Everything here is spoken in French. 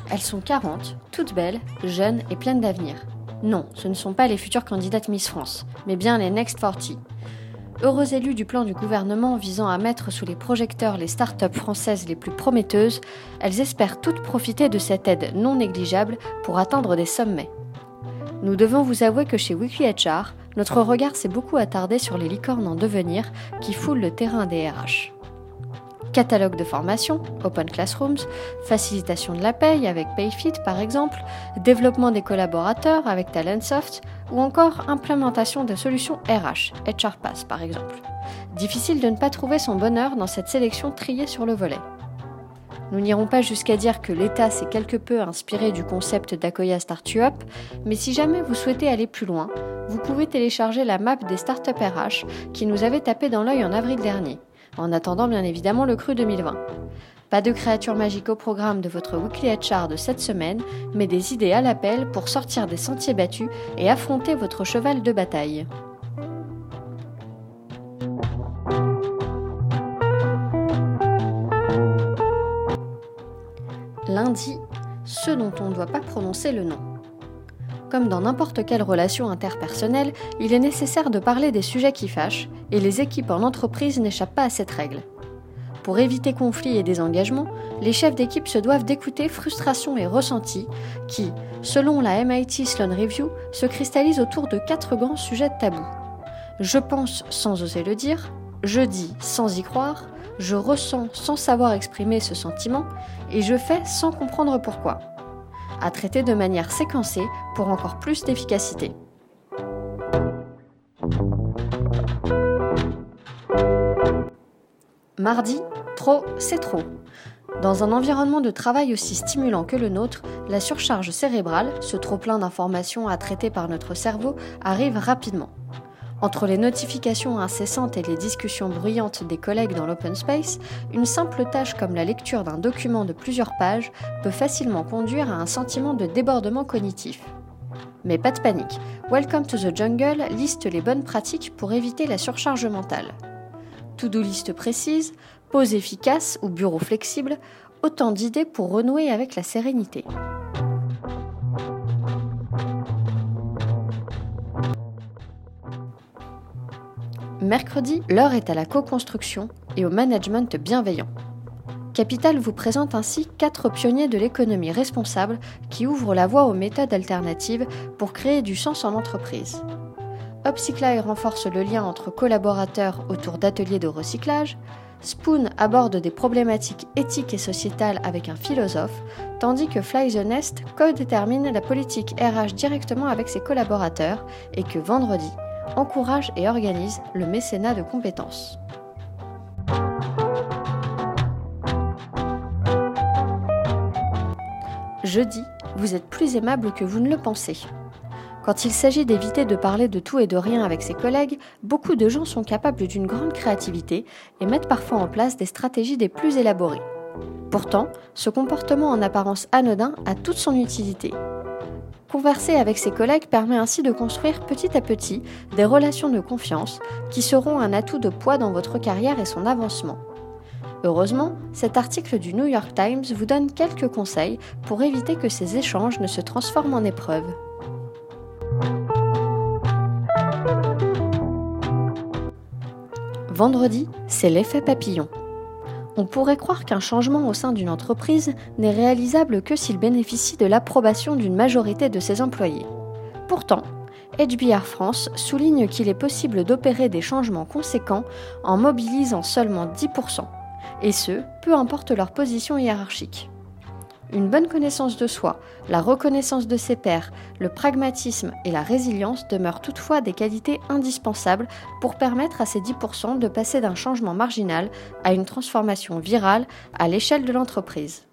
Elles sont 40, toutes belles, jeunes et pleines d'avenir. Non, ce ne sont pas les futures candidates Miss France, mais bien les Next 40. Heureux élus du plan du gouvernement visant à mettre sous les projecteurs les start-up françaises les plus prometteuses, elles espèrent toutes profiter de cette aide non négligeable pour atteindre des sommets. Nous devons vous avouer que chez Weekly HR, notre regard s'est beaucoup attardé sur les licornes en devenir qui foulent le terrain des RH. Catalogue de formation, Open Classrooms, facilitation de la paye avec PayFit par exemple, développement des collaborateurs avec Talentsoft ou encore implémentation de solutions RH, HRPass par exemple. Difficile de ne pas trouver son bonheur dans cette sélection triée sur le volet. Nous n'irons pas jusqu'à dire que l'État s'est quelque peu inspiré du concept d'Akoya Startup, mais si jamais vous souhaitez aller plus loin, vous pouvez télécharger la map des startups RH qui nous avait tapé dans l'œil en avril dernier, en attendant bien évidemment le cru 2020. Pas de créature magique au programme de votre Weekly HR de cette semaine, mais des idées à l'appel pour sortir des sentiers battus et affronter votre cheval de bataille. Lundi, ceux dont on ne doit pas prononcer le nom. Comme dans n'importe quelle relation interpersonnelle, il est nécessaire de parler des sujets qui fâchent, et les équipes en entreprise n'échappent pas à cette règle. Pour éviter conflits et désengagement, les chefs d'équipe se doivent d'écouter frustrations et ressentis qui, selon la MIT Sloan Review, se cristallisent autour de 4 grands sujets tabous. Je pense sans oser le dire, je dis sans y croire, je ressens sans savoir exprimer ce sentiment, et je fais sans comprendre pourquoi. À traiter de manière séquencée pour encore plus d'efficacité. Mardi, trop, c'est trop. Dans un environnement de travail aussi stimulant que le nôtre, la surcharge cérébrale, ce trop-plein d'informations à traiter par notre cerveau, arrive rapidement. Entre les notifications incessantes et les discussions bruyantes des collègues dans l'open space, une simple tâche comme la lecture d'un document de plusieurs pages peut facilement conduire à un sentiment de débordement cognitif. Mais pas de panique, Welcome to the Jungle liste les bonnes pratiques pour éviter la surcharge mentale. To-do list précise, pause efficace ou bureau flexible, autant d'idées pour renouer avec la sérénité. Mercredi, l'heure est à la co-construction et au management bienveillant. Capital vous présente ainsi 4 pionniers de l'économie responsable qui ouvrent la voie aux méthodes alternatives pour créer du sens en entreprise. Upcycly renforce le lien entre collaborateurs autour d'ateliers de recyclage, Spoon aborde des problématiques éthiques et sociétales avec un philosophe, tandis que Fly the Nest co-détermine la politique RH directement avec ses collaborateurs et que Vendredi encourage et organise le mécénat de compétences. Jeudi, vous êtes plus aimable que vous ne le pensez. Quand il s'agit d'éviter de parler de tout et de rien avec ses collègues, beaucoup de gens sont capables d'une grande créativité et mettent parfois en place des stratégies des plus élaborées. Pourtant, ce comportement en apparence anodin a toute son utilité. Converser avec ses collègues permet ainsi de construire petit à petit des relations de confiance qui seront un atout de poids dans votre carrière et son avancement. Heureusement, cet article du New York Times vous donne quelques conseils pour éviter que ces échanges ne se transforment en épreuves. Vendredi, c'est l'effet papillon. On pourrait croire qu'un changement au sein d'une entreprise n'est réalisable que s'il bénéficie de l'approbation d'une majorité de ses employés. Pourtant, HBR France souligne qu'il est possible d'opérer des changements conséquents en mobilisant seulement 10%, et ce, peu importe leur position hiérarchique. Une bonne connaissance de soi, la reconnaissance de ses pairs, le pragmatisme et la résilience demeurent toutefois des qualités indispensables pour permettre à ces 10% de passer d'un changement marginal à une transformation virale à l'échelle de l'entreprise.